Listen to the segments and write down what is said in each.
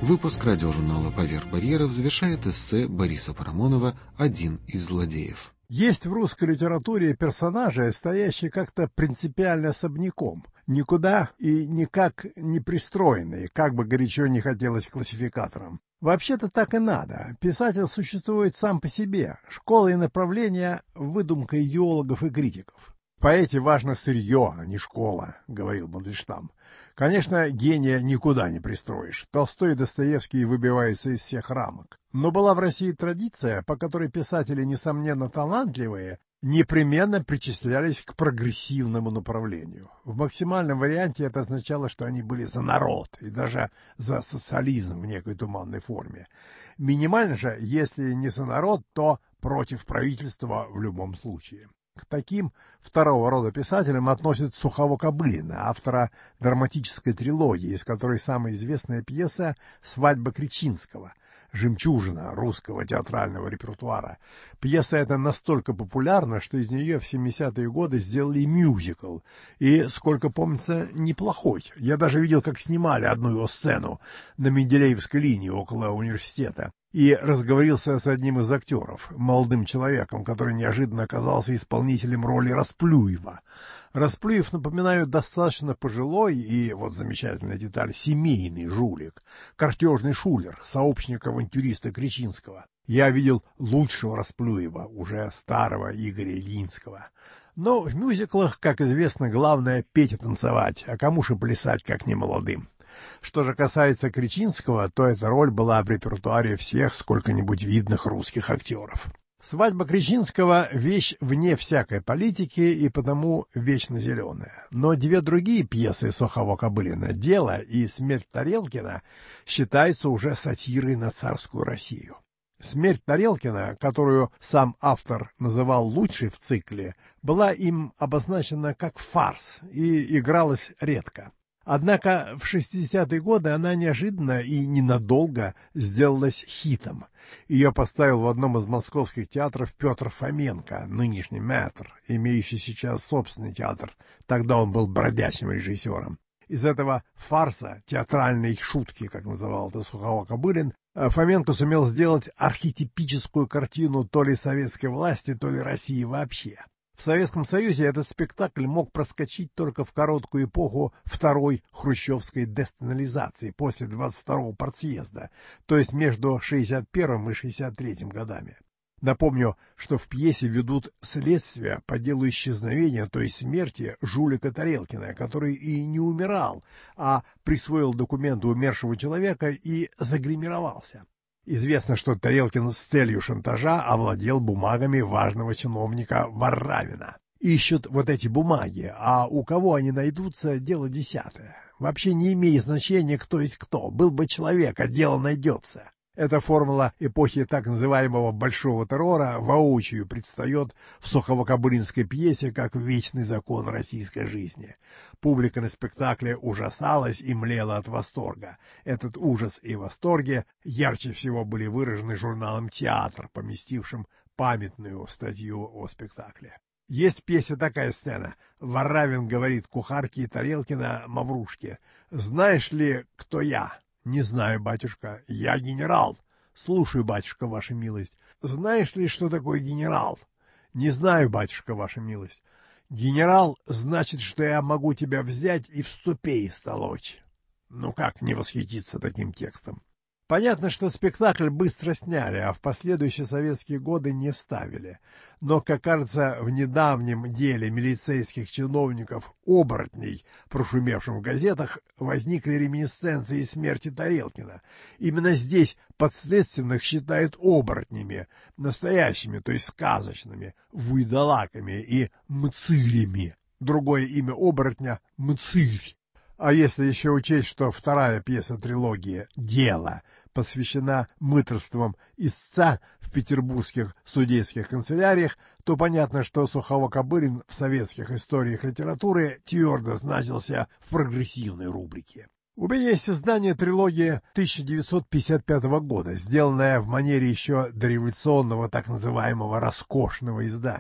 Выпуск радиожурнала «Поверх барьеров» завершает эссе Бориса Парамонова «Один из злодеев». Есть в русской литературе персонажи, стоящие как-то принципиально особняком, никуда и никак не пристроенные, как бы горячо не хотелось классификаторам. Вообще-то так и надо. Писатель существует сам по себе. Школа и направление — выдумка идеологов и критиков. В поэте важно сырье, а не школа, — говорил Мандельштам. Конечно, гения никуда не пристроишь. Толстой и Достоевский выбиваются из всех рамок. Но была в России традиция, по которой писатели, несомненно талантливые, непременно причислялись к прогрессивному направлению. В максимальном варианте это означало, что они были за народ и даже за социализм в некой туманной форме. Минимально же, если не за народ, то против правительства в любом случае. К таким второго рода писателям относят Сухого-Кобылина, автора драматической трилогии, из которой самая известная пьеса «Свадьба Кречинского», жемчужина русского театрального репертуара. Пьеса эта настолько популярна, что из нее в 70-е годы сделали мюзикл, и, сколько помнится, неплохой. Я даже видел, как снимали одну его сцену на Менделеевской линии около университета. И разговорился с одним из актеров, молодым человеком, который неожиданно оказался исполнителем роли Расплюева. Расплюев, напоминаю, достаточно пожилой и, вот замечательная деталь, семейный жулик, картежный шулер, сообщник-авантюриста Кречинского. Я видел лучшего Расплюева, уже старого Игоря Ильинского. Но в мюзиклах, как известно, главное петь и танцевать, а кому же плясать, как не молодым. Что же касается Кречинского, то эта роль была в репертуаре всех сколько-нибудь видных русских актеров. «Свадьба Кречинского» — вещь вне всякой политики и потому вечно зеленая. Но две другие пьесы Сухого-Кобылина «Дело» и «Смерть Тарелкина» считаются уже сатирой на царскую Россию. «Смерть Тарелкина», которую сам автор называл лучшей в цикле, была им обозначена как фарс и игралась редко. Однако в 60-е годы она неожиданно и ненадолго сделалась хитом. Ее поставил в одном из московских театров Петр Фоменко, нынешний мэтр, имеющий сейчас собственный театр. Тогда он был бродячим режиссером. Из этого фарса, театральной шутки, как называл это Сухого-Кобылин, Фоменко сумел сделать архетипическую картину то ли советской власти, то ли России вообще. В Советском Союзе этот спектакль мог проскочить только в короткую эпоху второй хрущевской десталинизации после 22-го партсъезда, то есть между 61-м и 63-м годами. Напомню, что в пьесе ведут следствие по делу исчезновения, то есть смерти жулика Тарелкина, который и не умирал, а присвоил документы умершего человека и загримировался. Известно, что Тарелкин с целью шантажа овладел бумагами важного чиновника Варавина. Ищут вот эти бумаги, а у кого они найдутся — дело десятое. Вообще не имеет значения, кто есть кто. Был бы человек, а дело найдется. Эта формула эпохи так называемого «большого террора» воочию предстает в Сухово-Кобылинской пьесе как вечный закон российской жизни. Публика на спектакле ужасалась и млела от восторга. Этот ужас и восторги ярче всего были выражены журналом «Театр», поместившим памятную статью о спектакле. Есть в пьесе такая сцена. Варавин говорит кухарке Тарелкина Маврушке: «Знаешь ли, кто я?» «Не знаю, батюшка. Я генерал». «Слушаю, батюшка, ваша милость». «Знаешь ли, что такое генерал?» «Не знаю, батюшка, ваша милость». «Генерал значит, что я могу тебя взять и в ступе истолочь». Ну как не восхититься таким текстом? Понятно, что спектакль быстро сняли, а в последующие советские годы не ставили. Но, как кажется, в недавнем деле милицейских чиновников-оборотней, прошумевшем в газетах, возникли реминисценции смерти Тарелкина. Именно здесь подследственных считают оборотнями, настоящими, то есть сказочными, вуйдалаками и мцырями. Другое имя оборотня — мцырь. А если еще учесть, что вторая пьеса трилогии «Дело» посвящена мытарствам истца в петербургских судейских канцеляриях, то понятно, что Сухого-Кобылин в советских историях литературы твердо значился в прогрессивной рубрике. У меня есть издание трилогии 1955 года, сделанное в манере еще дореволюционного так называемого роскошного издания.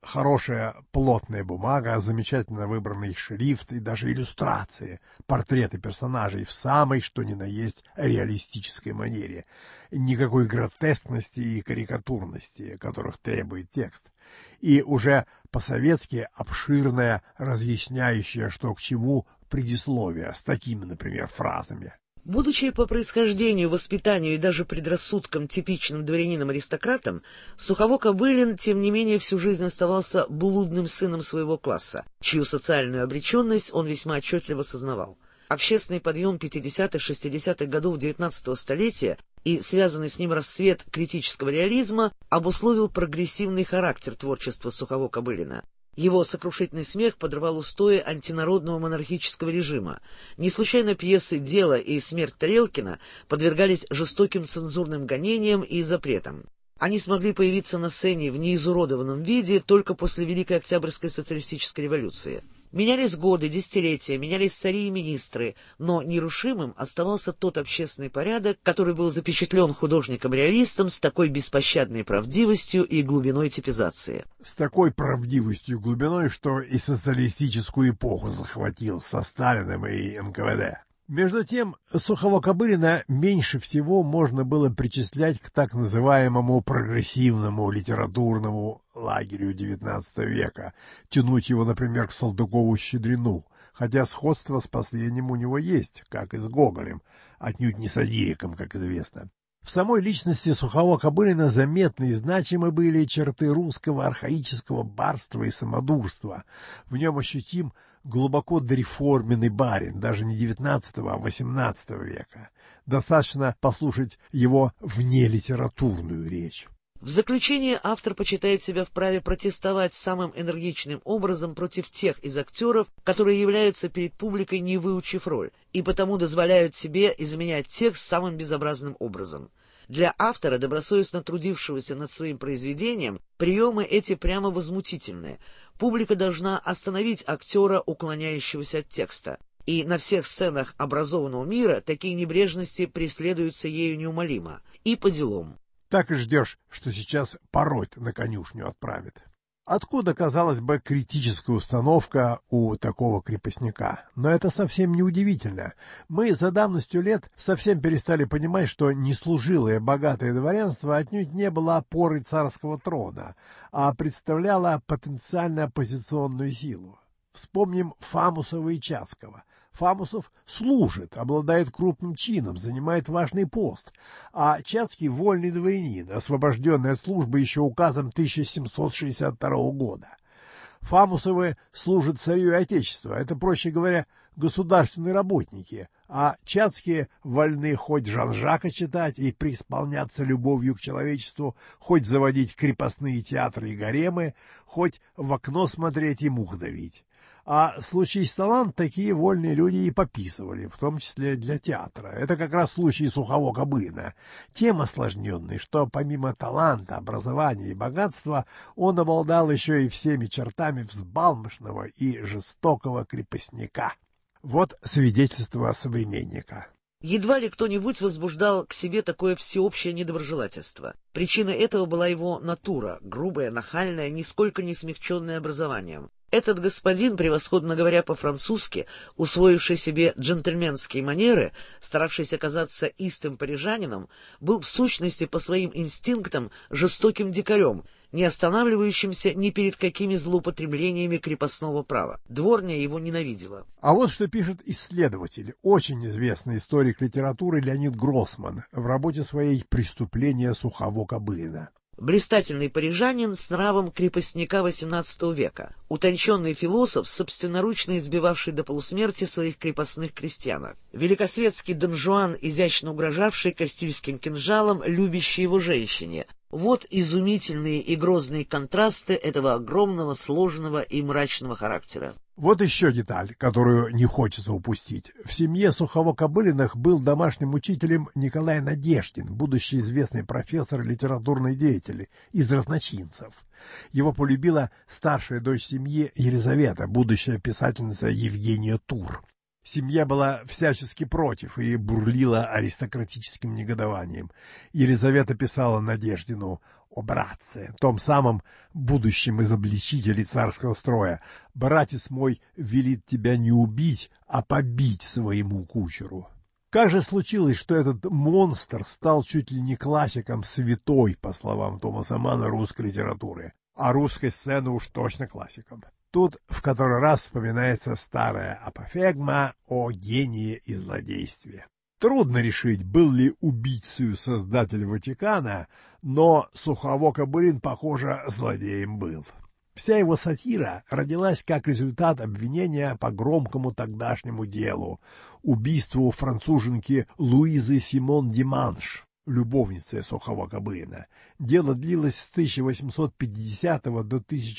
хорошая плотная бумага, замечательно выбранный шрифт и даже иллюстрации, портреты персонажей в самой, что ни на есть, реалистической манере. Никакой гротескности и карикатурности, которых требует текст. И уже по-советски обширное, разъясняющее, что к чему, предисловие с такими, например, фразами. Будучи по происхождению, воспитанию и даже предрассудкам типичным дворянином-аристократом, Сухово-Кобылин, тем не менее, всю жизнь оставался блудным сыном своего класса, чью социальную обреченность он весьма отчетливо сознавал. Общественный подъем 50-60-х годов XIX столетия и связанный с ним расцвет критического реализма обусловил прогрессивный характер творчества Сухово-Кобылина. Его сокрушительный смех подрывал устои антинародного монархического режима. Не случайно пьесы «Дело» и «Смерть Тарелкина» подвергались жестоким цензурным гонениям и запретам. Они смогли появиться на сцене в неизуродованном виде только после Великой Октябрьской социалистической революции. Менялись годы, десятилетия, менялись цари и министры, но нерушимым оставался тот общественный порядок, который был запечатлен художником-реалистом с такой беспощадной правдивостью и глубиной типизации. С такой правдивостью и глубиной, что и социалистическую эпоху захватил со Сталиным и НКВД. Между тем, Сухово-Кобылина меньше всего можно было причислять к так называемому прогрессивному литературному лагерю XIX века, тянуть его, например, к Салтыкову-Щедрину, хотя сходство с последним у него есть, как и с Гоголем, отнюдь не сатириком, как известно. В самой личности Сухово-Кобылина заметны и значимы были черты русского архаического барства и самодурства. В нем ощутим глубоко дореформенный барин, даже не XIX, а XVIII века. Достаточно послушать его внелитературную речь. В заключение автор почитает себя вправе протестовать самым энергичным образом против тех из актеров, которые являются перед публикой, не выучив роль, и потому дозволяют себе изменять текст самым безобразным образом. Для автора, добросовестно трудившегося над своим произведением, приемы эти прямо возмутительные. Публика должна остановить актера, уклоняющегося от текста. И на всех сценах образованного мира такие небрежности преследуются ею неумолимо. И по делам. Так и ждешь, что сейчас пороть на конюшню отправит. Откуда, казалось бы, критическая установка у такого крепостника? Но это совсем не удивительно. Мы за давностью лет совсем перестали понимать, что неслужилое богатое дворянство отнюдь не было опорой царского трона, а представляло потенциально оппозиционную силу. Вспомним Фамусова и Чацкого. Фамусов служит, обладает крупным чином, занимает важный пост, а Чацкий — вольный дворянин, освобожденный от службы еще указом 1762 года. Фамусовы служат царю и отечеству, это, проще говоря, государственные работники, а Чацкие вольны хоть Жан-Жака читать и преисполняться любовью к человечеству, хоть заводить крепостные театры и гаремы, хоть в окно смотреть и мух давить. А случись талант, такие вольные люди и пописывали, в том числе для театра. Это как раз случай Сухово-Кобылина. Тем осложненный, что помимо таланта, образования и богатства, он обладал еще и всеми чертами взбалмошного и жестокого крепостника. Вот свидетельство современника. Едва ли кто-нибудь возбуждал к себе такое всеобщее недоброжелательство. Причиной этого была его натура, грубая, нахальная, нисколько не смягченная образованием. Этот господин, превосходно говоря по-французски, усвоивший себе джентльменские манеры, старавшийся казаться истым парижанином, был в сущности по своим инстинктам жестоким дикарем, не останавливающимся ни перед какими злоупотреблениями крепостного права. Дворня его ненавидела. А вот что пишет исследователь, очень известный историк литературы Леонид Гроссман в работе своей «Преступления Сухово-Кобылина». Блистательный парижанин с нравом крепостника XVIII века, утонченный философ, собственноручно избивавший до полусмерти своих крепостных крестьянок, великосветский Дон Жуан, изящно угрожавший кастильским кинжалом любящей его женщине. Вот изумительные и грозные контрасты этого огромного, сложного и мрачного характера. Вот еще деталь, которую не хочется упустить. В семье Сухово-Кобылиных был домашним учителем Николай Надеждин, будущий известный профессор, литературный деятель из разночинцев. Его полюбила старшая дочь семьи Елизавета, будущая писательница Евгения Тур. Семья была всячески против и бурлила аристократическим негодованием. Елизавета писала Надеждину о братце, том самом будущем изобличителе царского строя. «Братец мой велит тебя не убить, а побить своему кучеру». Как же случилось, что этот монстр стал чуть ли не классиком святой, по словам Томаса Манна, русской литературы, а русской сцены уж точно классиком? Тут в который раз вспоминается старая апофегма о гении и злодействе. Трудно решить, был ли убийцей создатель Ватикана, но Сухово-Кобылин, похоже, злодеем был. Вся его сатира родилась как результат обвинения по громкому тогдашнему делу — убийству француженки Луизы Симон Диманш, любовницы Сухого-Кобылина. Дело длилось с 1850 до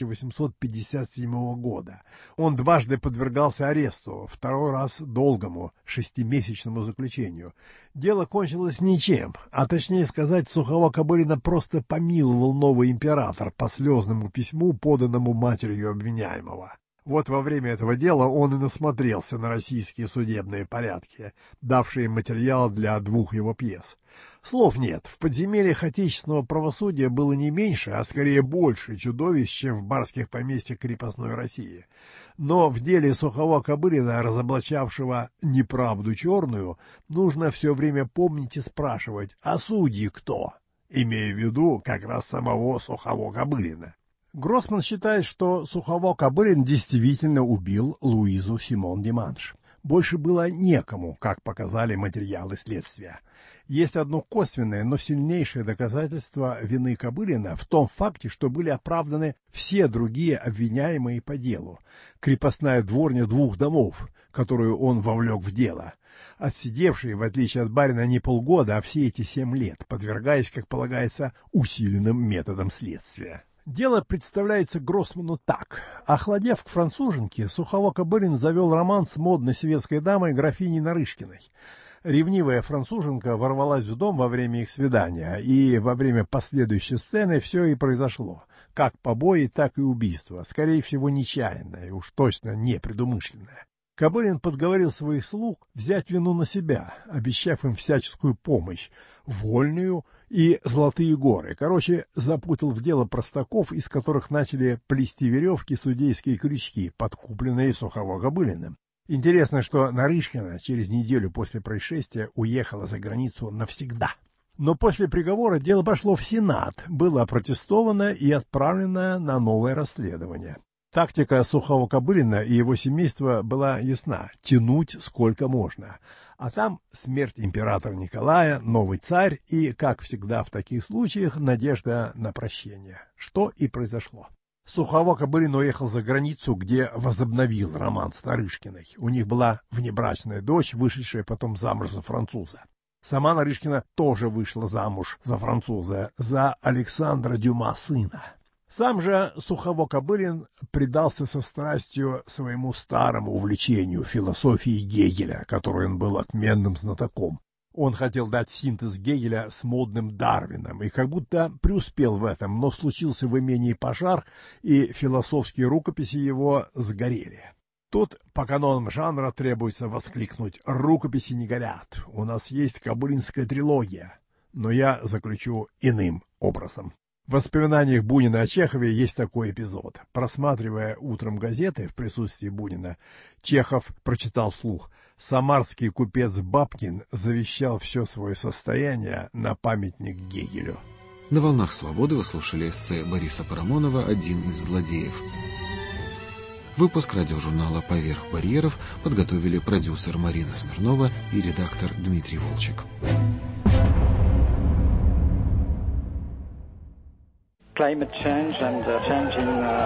1857 года. Он дважды подвергался аресту, второй раз долгому, 6-месячному заключению. Дело кончилось ничем, а точнее сказать, Сухого-Кобылина просто помиловал новый император по слезному письму, поданному матерью обвиняемого. Вот во время этого дела он и насмотрелся на российские судебные порядки, давшие материал для 2 его пьес. Слов нет, в подземельях отечественного правосудия было не меньше, а скорее больше чудовищ, чем в барских поместьях крепостной России. Но в деле Сухого-Кобылина, разоблачавшего неправду черную, нужно все время помнить и спрашивать, а судьи кто? Имея в виду как раз самого Сухого-Кобылина. Гроссман считает, что Сухово-Кобылин действительно убил Луизу Симон Диманш. Больше было некому, как показали материалы следствия. Есть одно косвенное, но сильнейшее доказательство вины Кобылина в том факте, что были оправданы все другие обвиняемые по делу. Крепостная дворня 2 домов, которую он вовлек в дело. Отсидевшие, в отличие от барина, не полгода, а все эти 7 лет, подвергаясь, как полагается, усиленным методам следствия. Дело представляется Гроссману так. Охладев к француженке, Сухово-Кобылин завел роман с модной светской дамой графиней Нарышкиной. Ревнивая француженка ворвалась в дом во время их свидания, и во время последующей сцены все и произошло. Как побои, так и убийство, скорее всего, нечаянное, и уж точно непредумышленное. Кобылин подговорил своих слуг взять вину на себя, обещав им всяческую помощь, вольную и золотые горы. Короче, запутал в дело простаков, из которых начали плести веревки судейские крючки, подкупленные Сухово-Кобылиным. Интересно, что Нарышкина через неделю после происшествия уехала за границу навсегда. Но после приговора дело пошло в Сенат, было опротестовано и отправлено на новое расследование. Тактика Сухого-Кобылина и его семейства была ясна — тянуть сколько можно. А там смерть императора Николая, новый царь и, как всегда в таких случаях, надежда на прощение. Что и произошло. Сухово-Кобылин уехал за границу, где возобновил роман с Нарышкиной. У них была внебрачная дочь, вышедшая потом замуж за француза. Сама Нарышкина тоже вышла замуж за француза, за Александра Дюма сына. Сам же Сухово-Кобылин предался со страстью своему старому увлечению философии Гегеля, которой он был отменным знатоком. Он хотел дать синтез Гегеля с модным Дарвином и как будто преуспел в этом, но случился в имении пожар, и философские рукописи его сгорели. Тут по канонам жанра требуется воскликнуть: «Рукописи не горят, у нас есть кобылинская трилогия», но я заключу иным образом. В воспоминаниях Бунина о Чехове есть такой эпизод. Просматривая утром газеты в присутствии Бунина, Чехов прочитал вслух: «Самарский купец Бабкин завещал все свое состояние на памятник Гегелю». На «Волнах свободы» вы слушали эссе Бориса Парамонова «Один из злодеев». Выпуск радиожурнала «Поверх барьеров» подготовили продюсер Марина Смирнова и редактор Дмитрий Волчек. Climate change and change in